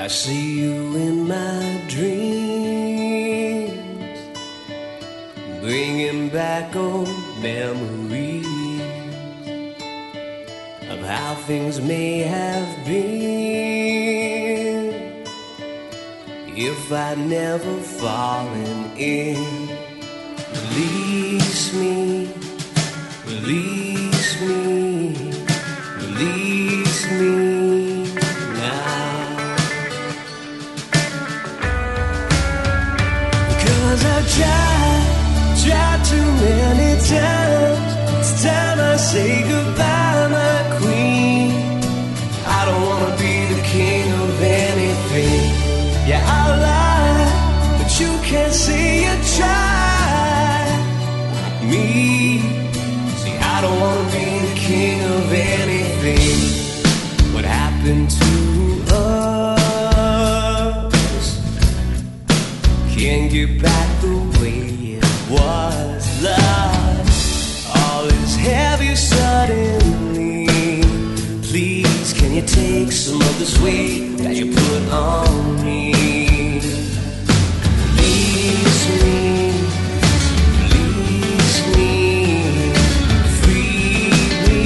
I see you in my dreams, bringing back old memories of how things may have been if I'd never fallen in. Release me, release me, release me now. Because I've tried too many times. It's time I say goodbye, my queen. I don't wanna be the king of anything. Yeah, I'll lie, but you can't say you tried me. See, I don't wanna be the king of anything. What happened to us? Can't get back the way it was. Love, all is heavy suddenly. Please, can you take some of this weight that you put on me? Release me, release me, free me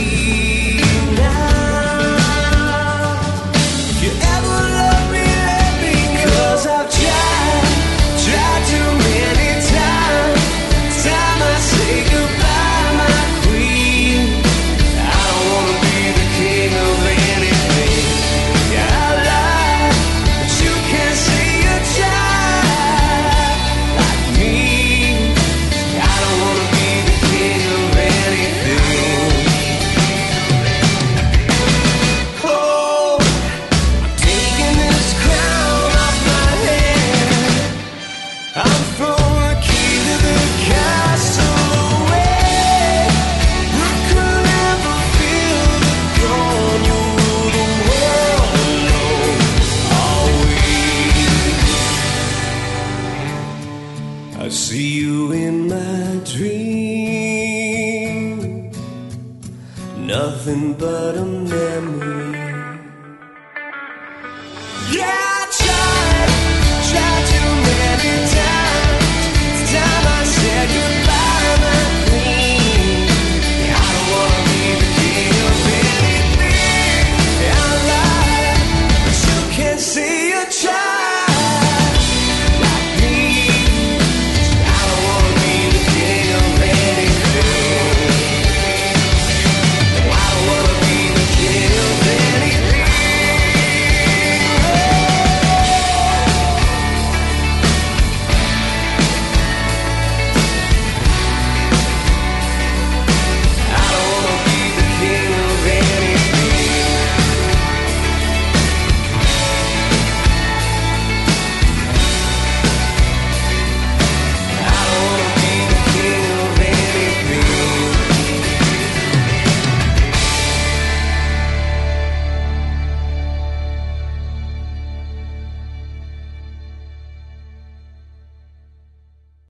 now. If you ever love me, let me know. 'Cause I've tried too many times. It's time I say goodbye, my queen. I don't wanna be the king of anything. Yeah, I lie, but you can't say you tried like me. I don't wanna be the king of anything. Oh, I'm taking this crown off my head. I'm throwing the key to the castle away. I could never feel the throne. You rule the world alone, always. I see you in my dream, nothing but a memory.